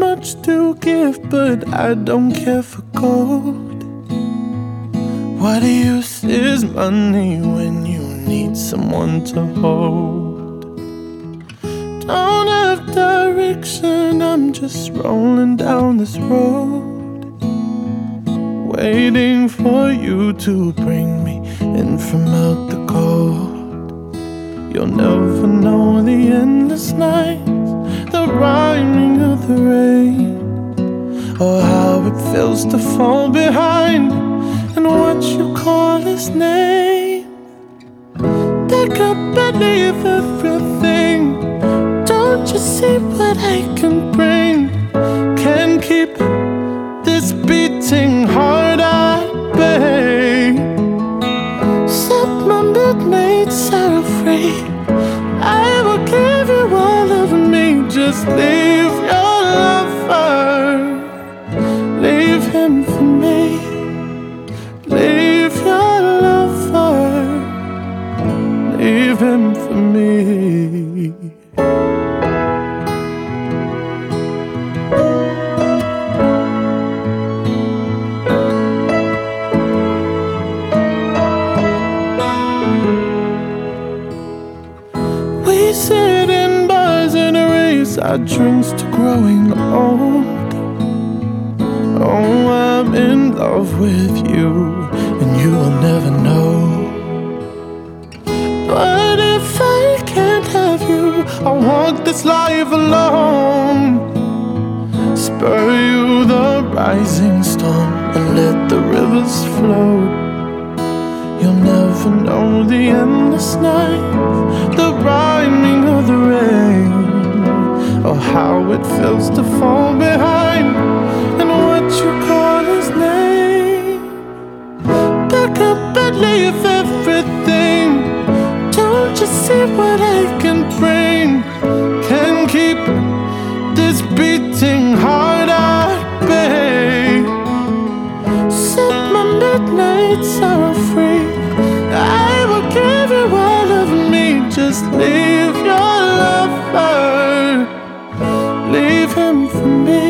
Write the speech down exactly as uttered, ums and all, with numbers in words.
much to give, but I don't care for gold. What use is money when you need someone to hold? Don't have direction, I'm just rolling down this road, waiting for you to bring me in from out the cold. You'll never know the endless nights, the rhyming of the rain, or how it feels to fall behind and what you call his name. Pick up and leave everything. Don't you see what I can bring? Can keep this beating heart at bay. Set my midnights are free. I will give you all of me. Just leave your lover, leave him for me. Leave your lover, leave him for me. We sit in bars and raise our drinks to growing old. Oh, I'm in love with you, and you will never know. But if I can't have you, I'll walk this life alone. Spur you the rising storm and let the rivers flow. You'll never know the endless night, the rhyming of the rain, or how it feels to fall behind and what you call his name. Pick up and leave everything. Don't you see what I can bring? Can keep this beating heart at bay. Set my midnights are free. I will give you all of me. Just leave your lover, leave him for me.